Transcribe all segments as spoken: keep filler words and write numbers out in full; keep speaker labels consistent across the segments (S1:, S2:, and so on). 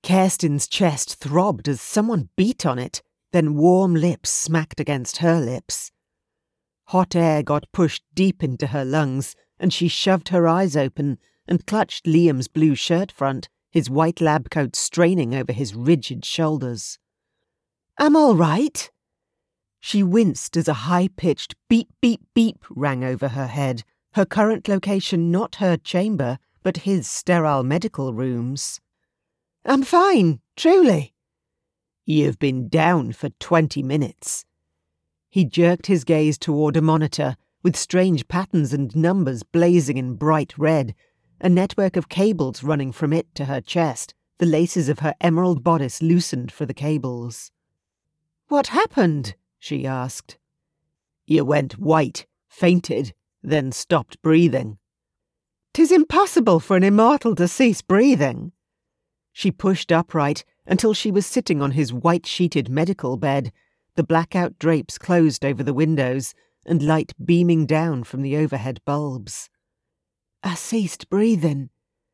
S1: Kerstin's chest throbbed as someone beat on it, then warm lips smacked against her lips. Hot air got pushed deep into her lungs, and she shoved her eyes open and clutched Liam's blue shirt front, his white lab coat straining over his rigid shoulders. "I'm all right." She winced as a high-pitched beep, beep, beep rang over her head, her current location not her chamber, but his sterile medical rooms. "I'm fine, truly." "You've been down for twenty minutes. He jerked his gaze toward a monitor, with strange patterns and numbers blazing in bright red, a network of cables running from it to her chest, the laces of her emerald bodice loosened for the cables. "What happened?" she asked. "You went white, fainted, then stopped breathing." "'Tis impossible for an immortal to cease breathing." She pushed upright until she was sitting on his white-sheeted medical bed, the blackout drapes closed over the windows and light beaming down from the overhead bulbs. "I ceased breathing."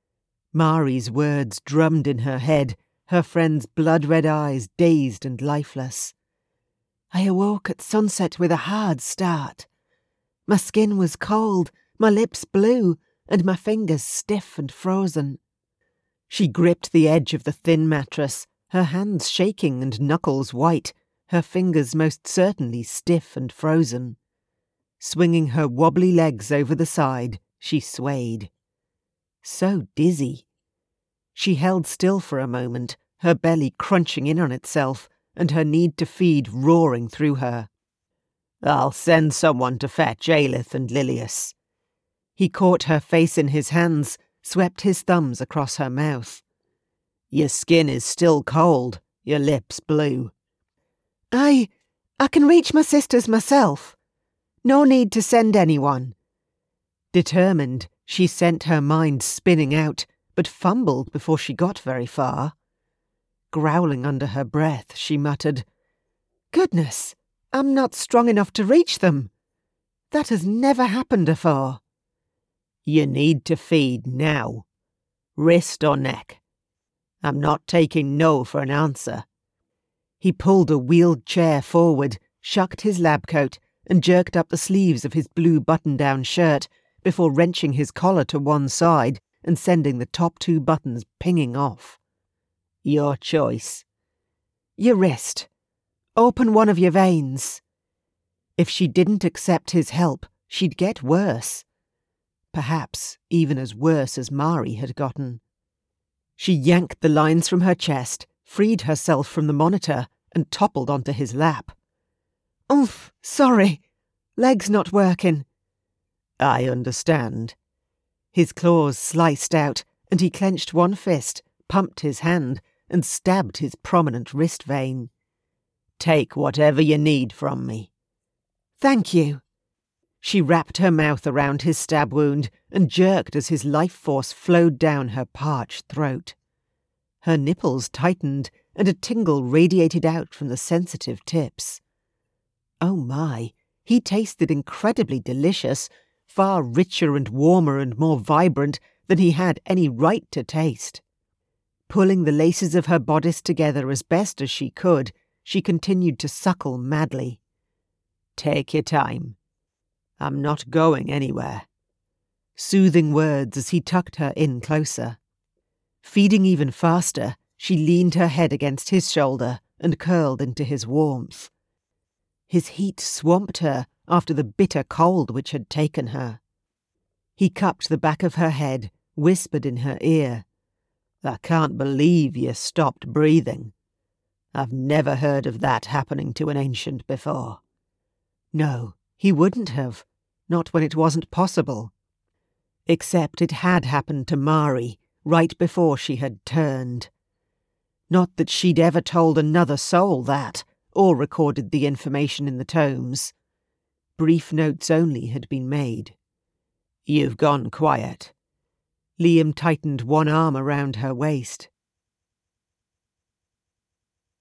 S1: Mari's words drummed in her head, her friend's blood-red eyes dazed and lifeless. "I awoke at sunset with a hard start. My skin was cold, my lips blue, and my fingers stiff and frozen." She gripped the edge of the thin mattress, her hands shaking and knuckles white, her fingers most certainly stiff and frozen. Swinging her wobbly legs over the side, she swayed. So dizzy. She held still for a moment, her belly crunching in on itself, and her need to feed roaring through her. "I'll send someone to fetch Aelith and Lilius." He caught her face in his hands, swept his thumbs across her mouth. "Your skin is still cold, your lips blue." I... I can reach my sisters myself. No need to send anyone." Determined, she sent her mind spinning out, but fumbled before she got very far. Growling under her breath, she muttered, "Goodness, I'm not strong enough to reach them. That has never happened before." "You need to feed now. Wrist or neck. I'm not taking no for an answer." He pulled a wheeled chair forward, shucked his lab coat, and jerked up the sleeves of his blue button-down shirt before wrenching his collar to one side and sending the top two buttons pinging off. "Your choice." "Your wrist. Open one of your veins." If she didn't accept his help, she'd get worse. Perhaps even as worse as Mari had gotten. She yanked the lines from her chest, freed herself from the monitor, and toppled onto his lap. "Oomph, sorry. Leg's not working." "I understand." His claws sliced out, and he clenched one fist, pumped his hand, and stabbed his prominent wrist vein. "Take whatever you need from me." "Thank you." She wrapped her mouth around his stab wound and jerked as his life force flowed down her parched throat. Her nipples tightened and a tingle radiated out from the sensitive tips. Oh my, he tasted incredibly delicious, far richer and warmer and more vibrant than he had any right to taste. Pulling the laces of her bodice together as best as she could, she continued to suckle madly. "Take your time. I'm not going anywhere." Soothing words as he tucked her in closer. Feeding even faster, she leaned her head against his shoulder and curled into his warmth. His heat swamped her after the bitter cold which had taken her. He cupped the back of her head, whispered in her ear, "I can't believe you stopped breathing. I've never heard of that happening to an ancient before." No, he wouldn't have, not when it wasn't possible. Except it had happened to Mari, right before she had turned. Not that she'd ever told another soul that, or recorded the information in the tomes. Brief notes only had been made. "You've gone quiet." Liam tightened one arm around her waist.